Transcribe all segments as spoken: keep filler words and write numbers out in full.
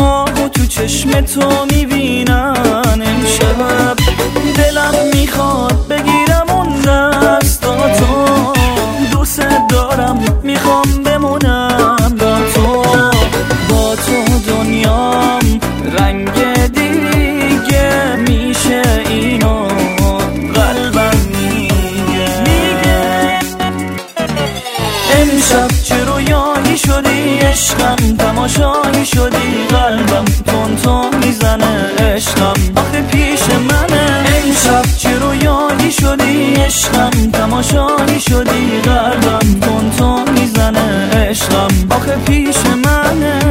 ماهو تو چشم تو میبینن امشب. دلم میخواد بگیرم اون دستاتو، دوست دارم میخوام بمونم با تو. با تو دنیام رنگ دیگه میشه، اینو قلبم میگه. امشب چه رویایی شدی عشقم، تماشایی شدی قلبم تون تون میزنه عشقم آخه پیش منه. امشب چه رویایی شدی عشقم، تماشایی شدی قلبم تون تون میزنه عشقم آخه پیش منه.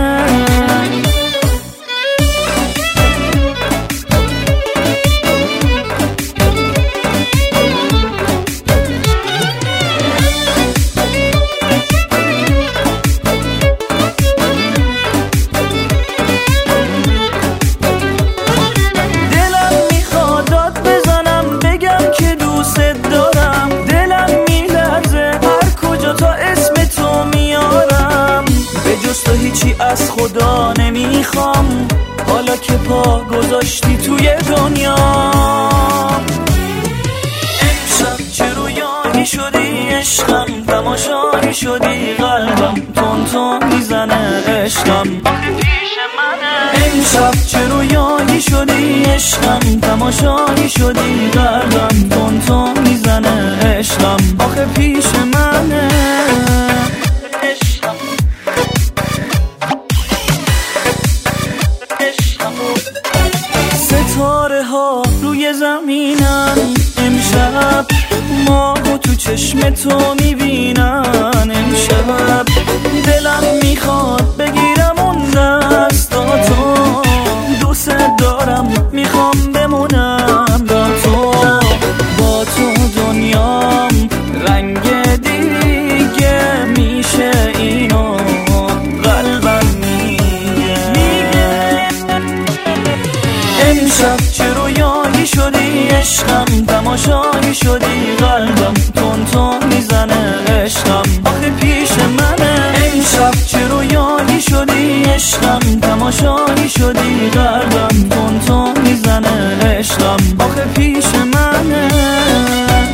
تو هیچی از خدا نمیخوام، حالا که پا گذاشتی توی دنیا. امشب چه رویایی شدی عشقم، تماشایی شدی قلبم تون تون میزنه عشقم آخه پیش منه. امشب چه رویایی شدی عشقم، تماشایی شدی قلبم تون تون میزنه عشقم آخه پیش منه. ستاره ها روی زمینن امشب، ماهو تو چشم تو میبینن امشب. دلم میخواد بگیرم اون دستاتو، دوست دارم میخوام بمونم با تو. با تو دنیام رنگ دیگه میشه، اینو قلبم میگه. امشب چه رویایی شدی عشقم، تماشایی شدی قلبم تون تون میزنه عشقم آخه پیش منه. امشب چه رویایی شدی عشقم، تماشایی شدی قلبم تون تون میزنه عشقم آخه پیش منه.